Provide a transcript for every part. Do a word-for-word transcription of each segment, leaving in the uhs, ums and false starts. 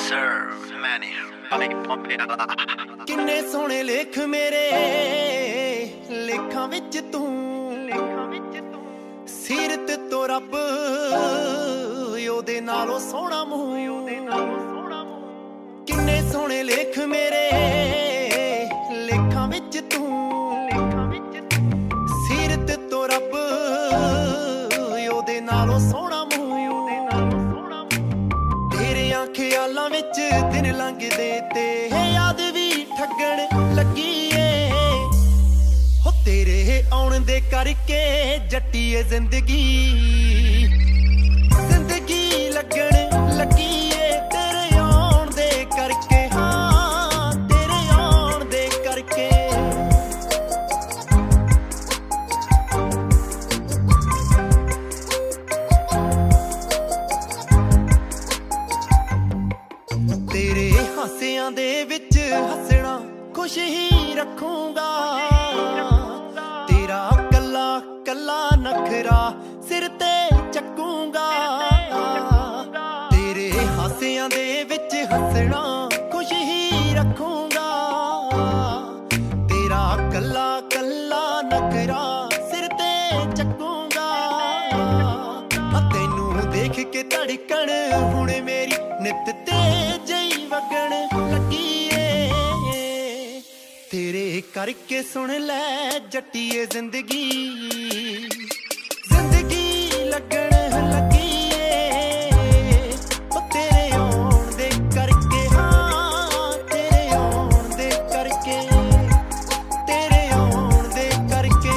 किन्ने सोहणे लेख मेरे लेखां विच तू सीरत तो रब ओदे नालों सोहना मूंह किन्ने सोहणे लेख मेरे लेखां विच तू सीरत तो रब ओदे नालों सोहना मूंह तेरे ख्यालां विच दिन लंघदे ते याद भी ठगण लगी ए हो तेरे आउण दे करके जट्टीए जिंदगी जिंदगी लगण लगी ए तेरे आउण दे करके हाँ तेरे आउण दे करके तेरे हासियां दे विच हसना खुश ही रखूंगा तेरा कला कला नखरा सिर ते चकूंगा तेरे हासियां दे विच हसना खुश ही रखूंगा तेरा कला कला नखरा सिर ते चकूंगा तैनू देख के धड़कन हुण मेरी नित तेज वगण लगी ए तेरे करके सुन ले जट्टीए जिंदगी जिंदगी लगण लगी ए ओ तेरे आउण दे करके हाँ तेरे आउण दे करके तेरे आउण दे करके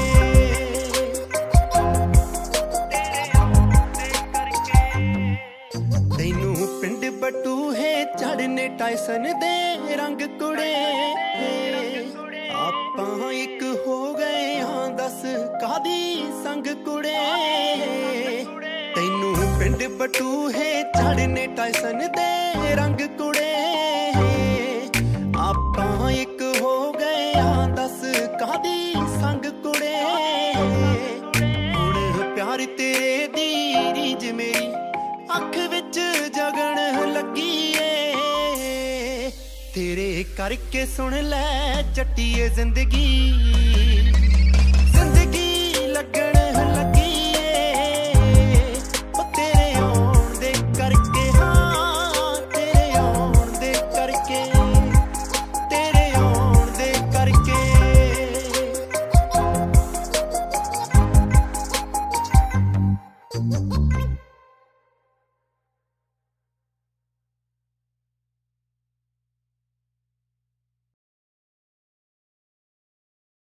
तेरे आउण दे करके तैनू पिंड बटूहे चढ़ने टाइसन दे रंग कुड़े आपां एक हो गए हाँ दस कादी संग कुड़े तैनू पिंड बटूहे चढ़ने टाइसन दे रंग कुड़े आपां एक हो गए हाँ दस कादी संग कुड़े हुण प्यार तेरे दी रीज मेरी अख विच जगण लगी ए तेरे करके सुन ले जट्टीए जिंदगी।